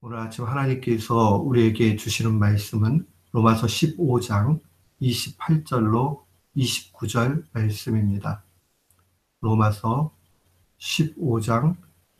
오늘 아침 하나님께서 우리에게 주시는 말씀은 로마서 15장 28절로 29절 말씀입니다. 로마서 15장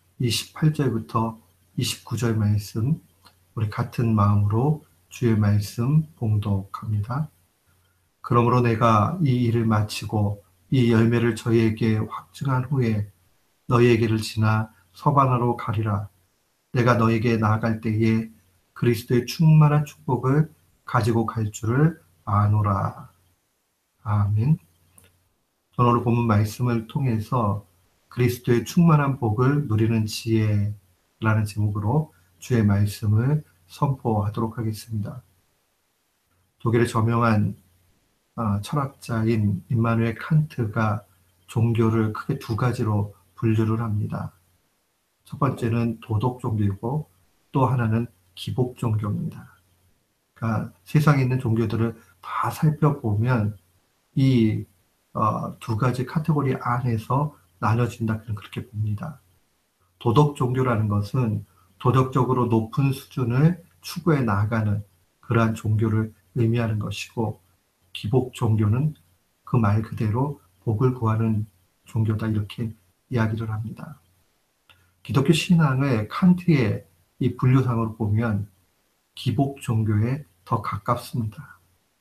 28절부터 29절 말씀, 우리 같은 마음으로 주의 말씀 봉독합니다. 그러므로 내가 이 일을 마치고 이 열매를 저희에게 확증한 후에 너희에게를 지나 서바나로 가리라. 내가 너에게 나아갈 때에 그리스도의 충만한 축복을 가지고 갈 줄을 아노라. 아멘. 저는 오늘 본문 말씀을 통해서 그리스도의 충만한 복을 누리는 지혜라는 제목으로 주의 말씀을 선포하도록 하겠습니다. 독일의 저명한 철학자인 임마누엘 칸트가 종교를 크게 두 가지로 분류를 합니다. 첫 번째는 도덕 종교이고 또 하나는 기복 종교입니다. 그러니까 세상에 있는 종교들을 다 살펴보면 이 두 가지 카테고리 안에서 나눠진다 그렇게 봅니다. 도덕 종교라는 것은 도덕적으로 높은 수준을 추구해 나가는 그러한 종교를 의미하는 것이고, 기복 종교는 그 말 그대로 복을 구하는 종교다 이렇게 이야기를 합니다. 기독교 신앙을 칸트의 이 분류상으로 보면 기복 종교에 더 가깝습니다.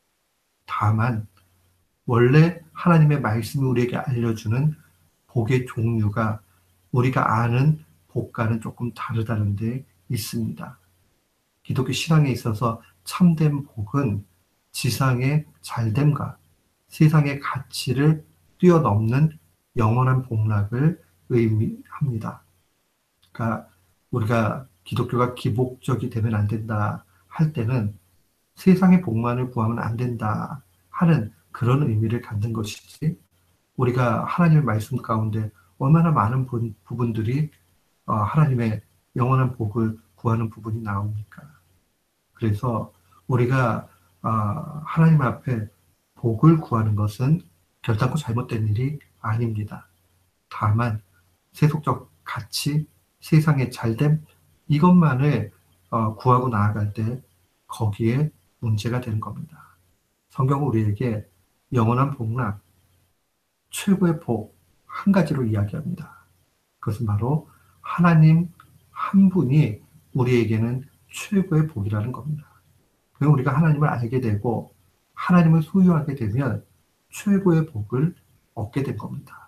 다만 원래 하나님의 말씀이 우리에게 알려주는 복의 종류가 우리가 아는 복과는 조금 다르다는 데 있습니다. 기독교 신앙에 있어서 참된 복은 지상의 잘됨과 세상의 가치를 뛰어넘는 영원한 복락을 의미합니다. 그러니까 우리가 기독교가 기복적이 되면 안 된다 할 때는 세상의 복만을 구하면 안 된다 하는 그런 의미를 갖는 것이지, 우리가 하나님의 말씀 가운데 얼마나 많은 부분들이 하나님의 영원한 복을 구하는 부분이 나옵니까? 그래서 우리가 하나님 앞에 복을 구하는 것은 결단코 잘못된 일이 아닙니다. 다만 세속적 가치, 세상의 잘됨, 이것만을 구하고 나아갈 때 거기에 문제가 되는 겁니다. 성경은 우리에게 영원한 복락, 최고의 복 한 가지로 이야기합니다. 그것은 바로 하나님 한 분이 우리에게는 최고의 복이라는 겁니다. 그럼 우리가 하나님을 알게 되고 하나님을 소유하게 되면 최고의 복을 얻게 된 겁니다.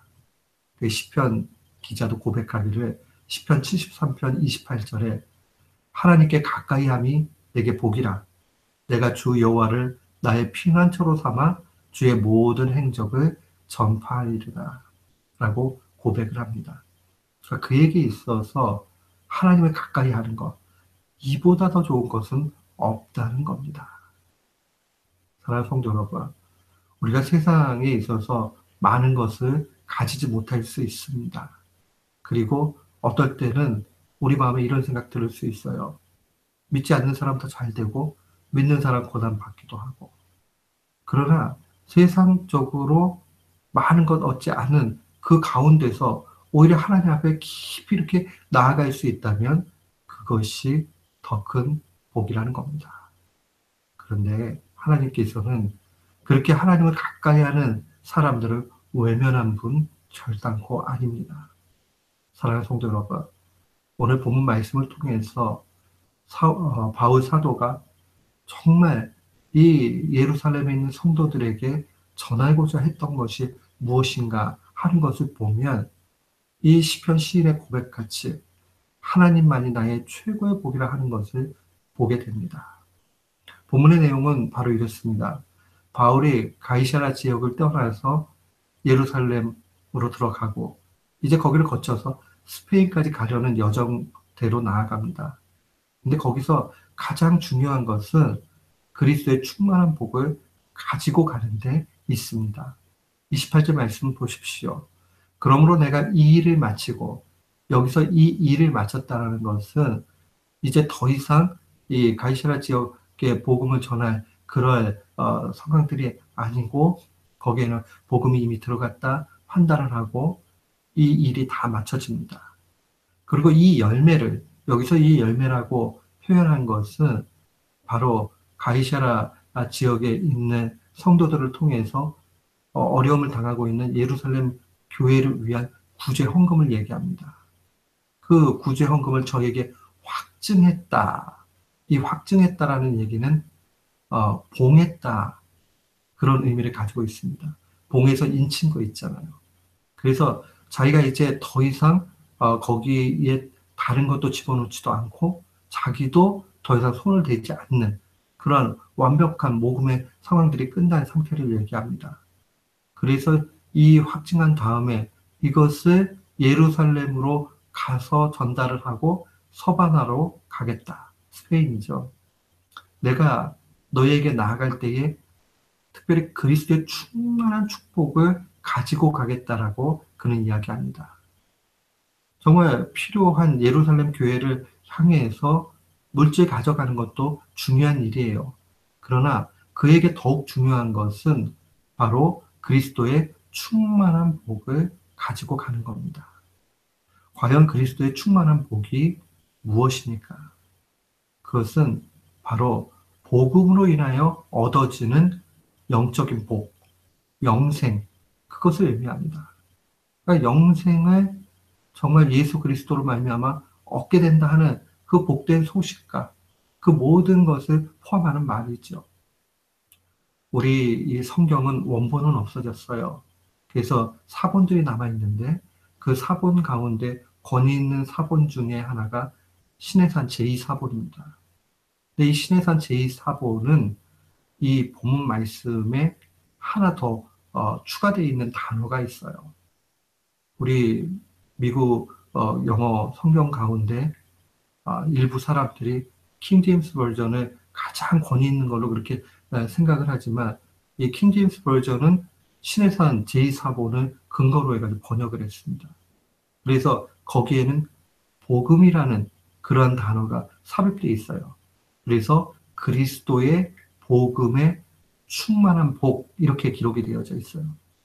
시편 기자도 고백하기를 시편 73편 28절에 하나님께 가까이함이 내게 복이라. 내가 주 여호와를 나의 피난처로 삼아 주의 모든 행적을 전파하리라 라고 고백을 합니다. 그러니까 그에게 있어서 하나님을 가까이 하는 것, 이보다 더 좋은 것은 없다는 겁니다. 사랑하는 성도 여러분, 우리가 세상에 있어서 많은 것을 가지지 못할 수 있습니다. 그리고 어떨 때는 우리 마음에 이런 생각 들을 수 있어요. 믿지 않는 사람 더 잘 되고 믿는 사람 고난 받기도 하고. 그러나 세상적으로 많은 것 얻지 않은 그 가운데서 오히려 하나님 앞에 깊이 이렇게 나아갈 수 있다면 그것이 더 큰 복이라는 겁니다. 그런데 하나님께서는 그렇게 하나님을 가까이 하는 사람들을 외면한 분 절단코 아닙니다. 사랑하는 성도 여러분, 오늘 본문 말씀을 통해서 바울 사도가 정말 이 예루살렘에 있는 성도들에게 전하고자 했던 것이 무엇인가 하는 것을 보면 이 시편 시인의 고백같이 하나님만이 나의 최고의 복이라 하는 것을 보게 됩니다. 본문의 내용은 바로 이렇습니다. 바울이 가이사랴 지역을 떠나서 예루살렘으로 들어가고 이제 거기를 거쳐서 스페인까지 가려는 여정대로 나아갑니다. 근데 거기서 가장 중요한 것은 그리스도의 충만한 복을 가지고 가는 데 있습니다. 28절 말씀 보십시오. 그러므로 내가 이 일을 마치고, 여기서 이 일을 마쳤다는 것은 이제 더 이상 이 가이사랴 지역에 복음을 전할 그럴 상황들이 아니고, 거기에는 복음이 이미 들어갔다 판단을 하고 이 일이 다 마쳐집니다. 그리고 이 열매를, 여기서 이 열매라고 표현한 것은 바로 가이사라 지역에 있는 성도들을 통해서 어려움을 당하고 있는 예루살렘 교회를 위한 구제 헌금을 얘기합니다. 그 구제 헌금을 저에게 확증했다. 이 확증했다라는 얘기는 봉했다. 그런 의미를 가지고 있습니다. 봉해서 인친 거 있잖아요. 그래서 자기가 이제 더 이상 거기에 다른 것도 집어넣지도 않고 자기도 더 이상 손을 대지 않는 그런 완벽한 모금의 상황들이 끝난 상태를 얘기합니다. 그래서 이 확증한 다음에 이것을 예루살렘으로 가서 전달을 하고 서바나로 가겠다. 스페인이죠. 내가 너에게 나아갈 때에 특별히 그리스도의 충만한 축복을 가지고 가겠다라고 그는 이야기합니다. 정말 필요한 예루살렘 교회를 향해서 물질 가져가는 것도 중요한 일이에요. 그러나 그에게 더욱 중요한 것은 바로 그리스도의 충만한 복을 가지고 가는 겁니다. 과연 그리스도의 충만한 복이 무엇입니까? 그것은 바로 복음으로 인하여 얻어지는 영적인 복, 영생, 그것을 의미합니다. 그러니까 영생을 정말 예수 그리스도로 말미암아 얻게 된다 하는 그 복된 소식과 그 모든 것을 포함하는 말이죠. 우리 이 성경은 원본은 없어졌어요. 그래서 사본들이 남아있는데 그 사본 가운데 권위 있는 사본 중에 하나가 신해산 제2사본입니다. 근데 이 신해산 제2사본은 이 본문 말씀에 하나 더 추가되어 있는 단어가 있어요. 우리 미국 영어 성경 가운데 일부 사람들이 킹 제임스 버전을 가장 권위 있는 걸로 그렇게 생각을 하지만 이 킹 제임스 버전은 신해산 제2사본을 근거로 해가지고 번역을 했습니다. 그래서 거기에는 복음이라는 그러한 단어가 삽입되어 있어요. 그래서 그리스도의 복음의 충만한 복 이렇게 기록이 되어져 있어요.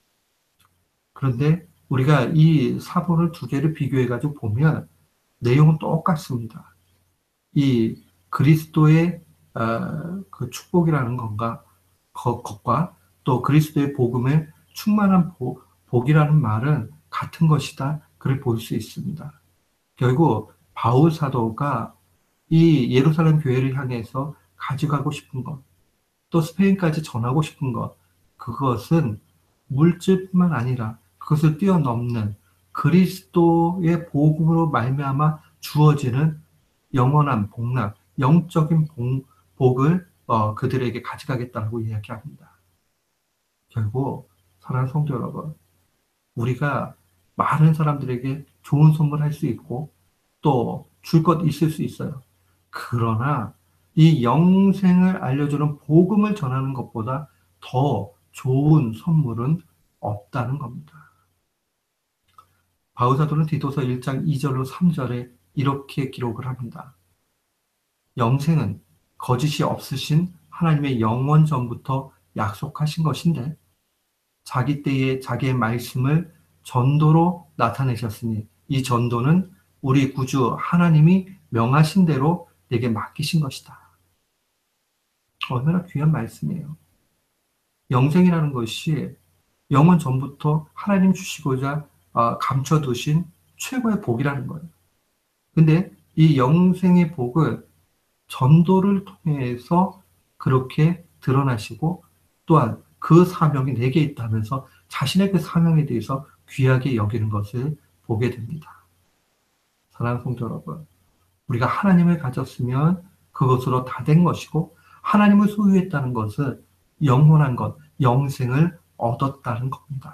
그런데 우리가 이 사본을 두 개를 비교해가지고 보면 내용은 똑같습니다. 이 그리스도의 그 축복이라는 것과 또 그리스도의 복음의 충만한 복이라는 말은 같은 것이다. 그를 볼 수 있습니다. 결국 바울 사도가 이 예루살렘 교회를 향해서 가져가고 싶은 것, 또 스페인까지 전하고 싶은 것, 그것은 물질뿐만 아니라 그것을 뛰어넘는 그리스도의 복음으로 말미암아 주어지는 영원한 복락, 영적인 복을 그들에게 가져가겠다고 이야기합니다. 결국 사랑하는 성도 여러분, 우리가 많은 사람들에게 좋은 선물할 수 있고 또 줄 것 있을 수 있어요. 그러나 이 영생을 알려주는 복음을 전하는 것보다 더 좋은 선물은 없다는 겁니다. 바울사도는 디도서 1장 2절로 3절에 이렇게 기록을 합니다. 영생은 거짓이 없으신 하나님의 영원 전부터 약속하신 것인데 자기 때에 자기의 말씀을 전도로 나타내셨으니 이 전도는 우리 구주 하나님이 명하신 대로 내게 맡기신 것이다. 얼마나 귀한 말씀이에요. 영생이라는 것이 영원 전부터 하나님 주시고자 감춰두신 최고의 복이라는 거예요. 근데 이 영생의 복을 전도를 통해서 그렇게 드러나시고 또한 그 사명이 내게 있다면서 자신의 그 사명에 대해서 귀하게 여기는 것을 보게 됩니다. 사랑하는 성도 여러분, 우리가 하나님을 가졌으면 그것으로 다 된 것이고 하나님을 소유했다는 것은 영원한 것, 영생을 얻었다는 겁니다.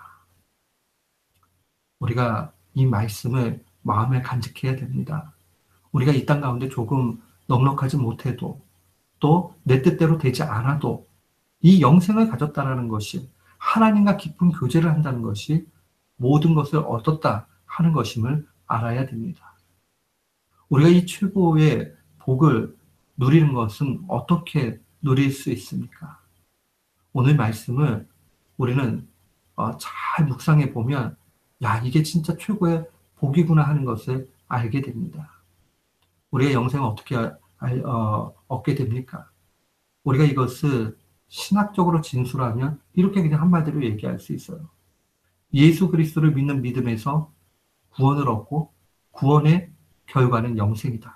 우리가 이 말씀을 마음에 간직해야 됩니다. 우리가 이 땅 가운데 조금 넉넉하지 못해도 또 내 뜻대로 되지 않아도 이 영생을 가졌다는 것이 하나님과 깊은 교제를 한다는 것이 모든 것을 얻었다 하는 것임을 알아야 됩니다. 우리가 이 최고의 복을 누리는 것은 어떻게 누릴 수 있습니까? 오늘 말씀을 우리는 잘 묵상해 보면 야, 이게 진짜 최고의 복이구나 하는 것을 알게 됩니다. 우리의 영생을 어떻게 얻게 됩니까? 우리가 이것을 신학적으로 진술하면 이렇게 그냥 한마디로 얘기할 수 있어요. 예수 그리스도를 믿는 믿음에서 구원을 얻고 구원의 결과는 영생이다.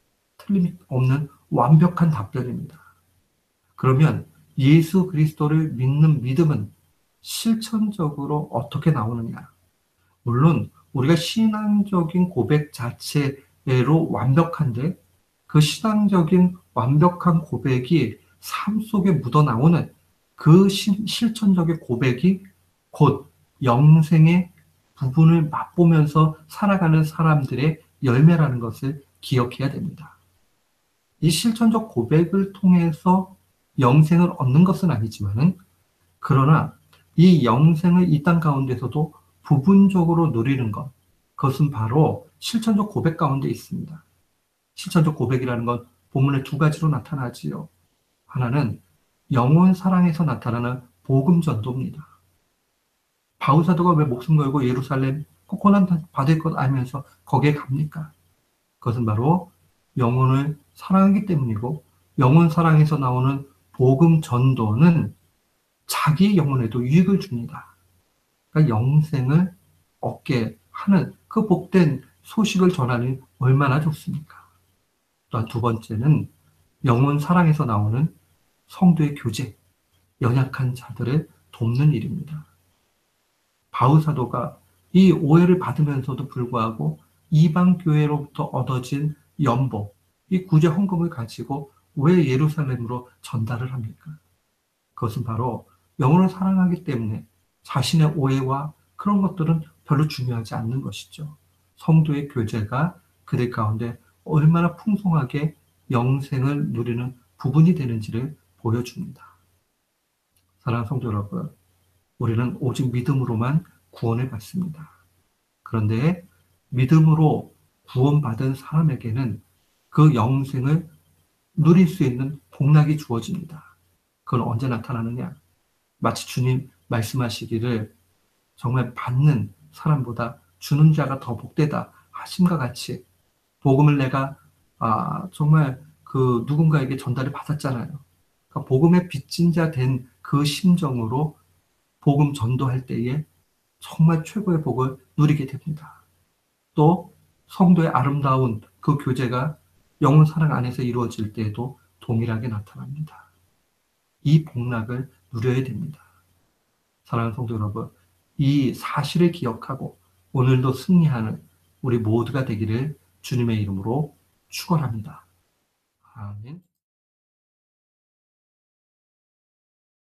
틀림없는 완벽한 답변입니다. 그러면 예수 그리스도를 믿는 믿음은 실천적으로 어떻게 나오느냐? 물론 우리가 신앙적인 고백 자체로 완벽한데 그 신앙적인 완벽한 고백이 삶 속에 묻어나오는 그 실천적인 고백이 곧 영생의 부분을 맛보면서 살아가는 사람들의 열매라는 것을 기억해야 됩니다. 이 실천적 고백을 통해서 영생을 얻는 것은 아니지만은 그러나 이 영생을 이 땅 가운데서도 부분적으로 누리는 것, 그것은 바로 실천적 고백 가운데 있습니다. 실천적 고백이라는 건 본문에 두 가지로 나타나지요. 하나는 영혼 사랑에서 나타나는 복음 전도입니다. 바울사도가 왜 목숨 걸고 예루살렘 꼭 고난 받을 것 알면서 거기에 갑니까? 그것은 바로 영혼을 사랑하기 때문이고 영혼 사랑에서 나오는 복음 전도는 자기 영혼에도 유익을 줍니다. 그러니까 영생을 얻게 하는 그 복된 소식을 전하니 얼마나 좋습니까? 또한 두 번째는 영혼 사랑에서 나오는 성도의 교제, 연약한 자들을 돕는 일입니다. 바울 사도가 이 오해를 받으면서도 불구하고 이방 교회로부터 얻어진 연복, 이 구제 헌금을 가지고 왜 예루살렘으로 전달을 합니까? 그것은 바로 영혼을 사랑하기 때문에 자신의 오해와 그런 것들은 별로 중요하지 않는 것이죠. 성도의 교제가 그들 가운데 얼마나 풍성하게 영생을 누리는 부분이 되는지를 보여줍니다. 사랑하는 성도 여러분, 우리는 오직 믿음으로만 구원을 받습니다. 그런데 믿음으로 구원받은 사람에게는 그 영생을 누릴 수 있는 복락이 주어집니다. 그건 언제 나타나느냐? 마치 주님 말씀하시기를 정말 받는 사람보다 주는 자가 더 복되다 하심과 같이 복음을 내가 정말 그 누군가에게 전달을 받았잖아요. 그러니까 복음의 빚진 자 된 그 심정으로 복음 전도할 때에 정말 최고의 복을 누리게 됩니다. 또 성도의 아름다운 그 교제가 영혼 사랑 안에서 이루어질 때에도 동일하게 나타납니다. 이 복락을 누려야 됩니다. 사랑하는 성도 여러분, 이 사실을 기억하고 오늘도 승리하는 우리 모두가 되기를 주님의 이름으로 축원합니다. 아멘.